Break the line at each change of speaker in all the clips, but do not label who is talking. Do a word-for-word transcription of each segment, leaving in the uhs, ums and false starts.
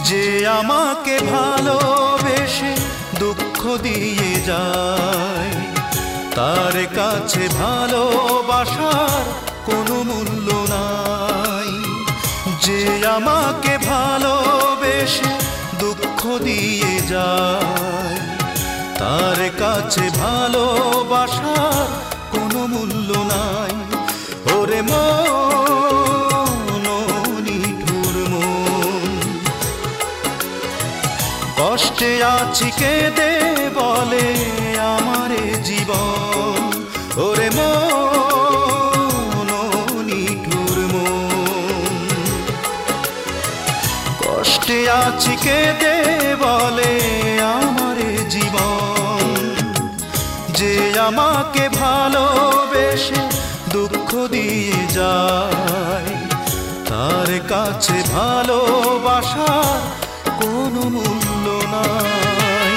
যে আমাকে ভালোবেসে দুঃখ দিয়ে যায়, তার কাছে ভালোবাসার কোনো মূল্য নাই। যে আমাকে ভালোবেসে দুঃখ দিয়ে যায়, তার কাছে ভালোবাসার কোনো মূল্য নাই। ওরে মন, নিঠুর মন, কষ্টে আছি কেঁদে বলে আমারে জীবন। ওরে মন, নিঠুর মন, কষ্টে আছি কেঁদে বলে আমারে জীবন। যে আমাকে ভালোবেসে দুঃখ দিয়ে যায়, তার কাছে ভালোবাসার কোনো মূল্য নাই।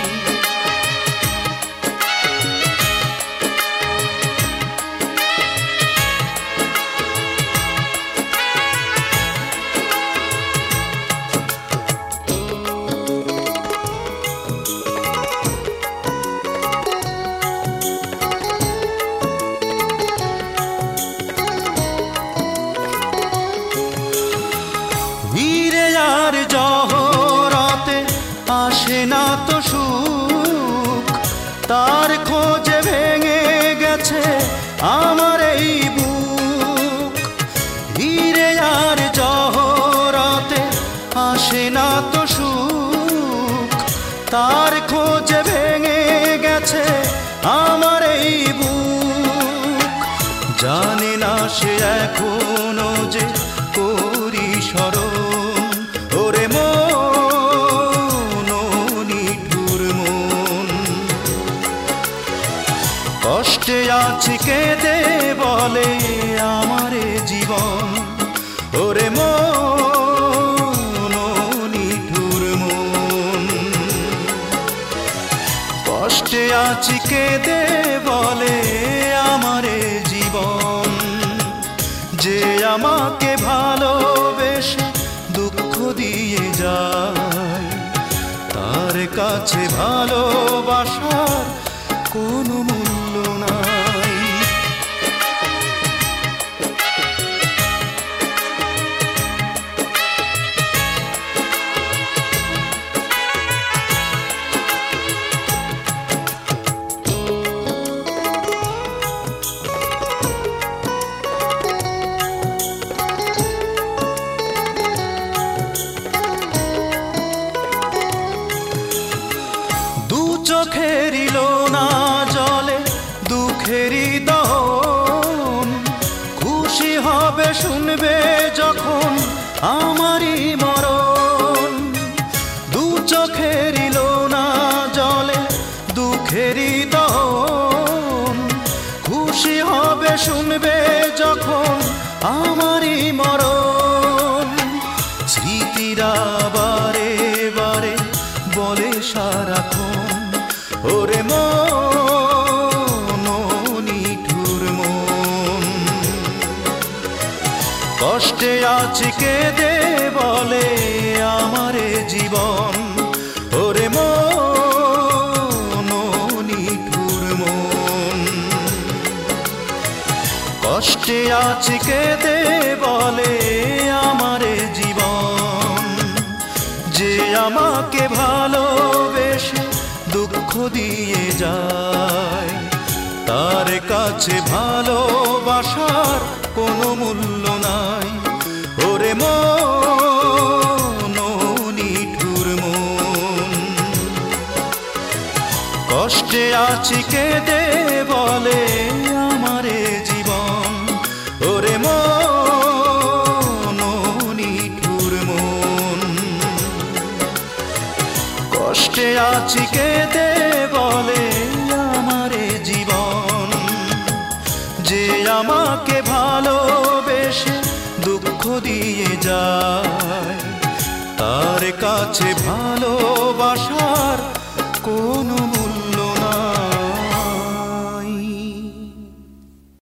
হীরে আর জহরাতে আসে না তো সুখ, তার খোঁজে ভেঙে গেছে আমার এই বুক। হীরে আর জহরাতে আসে না তো সুখ, তার খোঁজে ভেঙে গেছে আমার এই বুক। জানে না সে এখনো যে করি স্মরণ। ওরে মন, নিঠুর মন, কষ্টে আছি কেঁদে বলে আমারে জীবন। ওরে মন, নিঠুর মন, কষ্টে আছি কেঁদে বলে আমারে জীবন। যে আমাকে ভালোবেসে দুঃখ দিয়ে যায়, তার কাছে ভালোবাসার কোনো মূল্য নাই। চোখেরই লোনা জলে দুঃখেরই দহন, খুশি হবে শুনবে যখন আমারই মরণ। দু চোখেরই লোনা জলে দুঃখেরই দহন, খুশি হবে শুনবে যখন আমারই মরণ। স্মৃতিরা বারে বারে বলে সারাক্ষণ, ওরে মন, নিঠুর মন, কষ্টে আছি কেঁদে বলে আমারে জীবন। ওরে মন, নিঠুর মন, কষ্টে আছি কেঁদে বলে আমারে জীবন। যে আমাকে ভালোবেসে দুঃখ দিয়ে যায়, তার কাছে ভালোবাসার কোনো মূল্য নাই। ওরে মন, নিঠুর মন, কষ্টে আছি কেঁদে বলে আমারে জীবন। ওরে মন, নিঠুর মন, কষ্টে আছি কেঁদে বলে আমারে জীবন। যে আমাকে ভালোবেসে দুঃখ দিয়ে যায়, তার কাছে ভালোবাসার কোনো